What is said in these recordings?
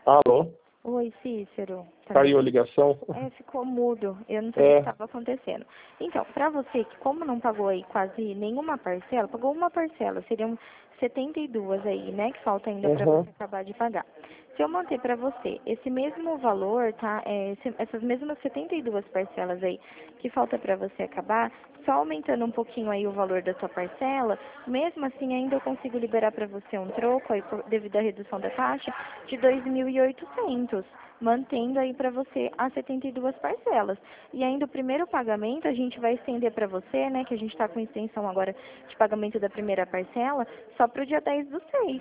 Alô? Oi, Cícero. Tá me Caiu a ouvindo? ligação? Ficou mudo. Eu não sei o que É. estava acontecendo. Então, para você que como não pagou aí quase nenhuma parcela, pagou uma parcela, seriam 72 aí, né, que falta ainda para Uhum. você acabar de pagar. Se eu manter para você esse mesmo valor, tá? Essas mesmas 72 parcelas aí que falta para você acabar, só aumentando um pouquinho aí o valor da sua parcela, mesmo assim ainda eu consigo liberar para você um troco aí devido à redução da taxa de 2.800, mantendo aí para você as 72 parcelas. E ainda o primeiro pagamento a gente vai estender para você, né, que a gente está com extensão agora de pagamento da primeira parcela, só para o dia 10/6.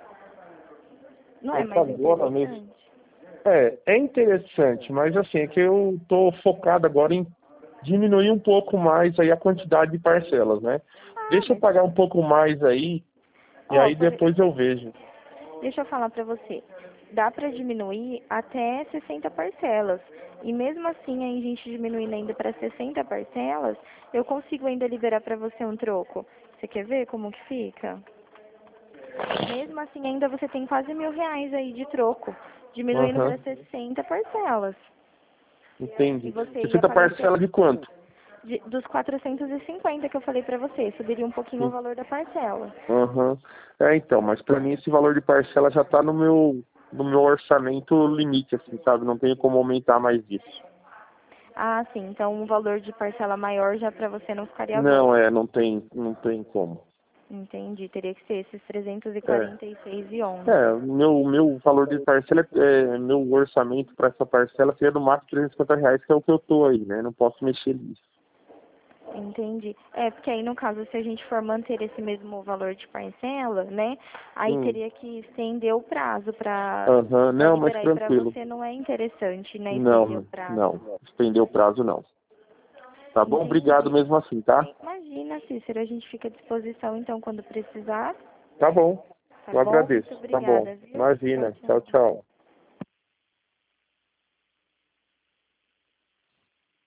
Não é Essa mais agora mesmo. interessante? É interessante, mas assim, é que eu tô focado agora em diminuir um pouco mais aí a quantidade de parcelas, né? Ah, Deixa eu mas, pagar um pouco mais aí, e ó, aí depois eu vejo. deixa eu falar para você. Dá para diminuir até 60 parcelas. E mesmo assim, aí a gente diminuindo ainda para 60 parcelas, eu consigo ainda liberar para você um troco. Você quer ver como que fica? Mesmo assim, ainda você tem quase R$ 1.000 aí de troco, diminuindo Aham, para 60 parcelas. E entendi. você ia 60 pagar parcela de quanto? dos 450 que eu falei para você, subiria um pouquinho o valor da parcela. Aham. Então, mas pra mim esse valor de parcela já tá no meu orçamento limite, assim, sabe? Não tenho como aumentar mais disso. Ah, sim, então um valor de parcela maior já para você não ficaria bom. Não, não tem como. Entendi, teria que ser esses É, 346,11. meu valor de parcela, meu orçamento para essa parcela seria no máximo R$ 350, que é o que eu tô aí, né? Não posso mexer nisso. Entendi. Porque aí no caso, se a gente for manter esse mesmo valor de parcela, né, aí Hum, teria que estender o prazo para aham, não, mas liberar. E para tranquilo. você não é interessante, né, estender o Não, prazo. não, estender o prazo não. Tá bom? Obrigado Entendi. mesmo assim, tá? Imagina, Cícero, a gente fica à disposição então quando precisar, Tá bom, tá eu bom? agradeço. Muito Tá bom, obrigada, viu? Tchau, imagina. Tchau, tchau. tchau.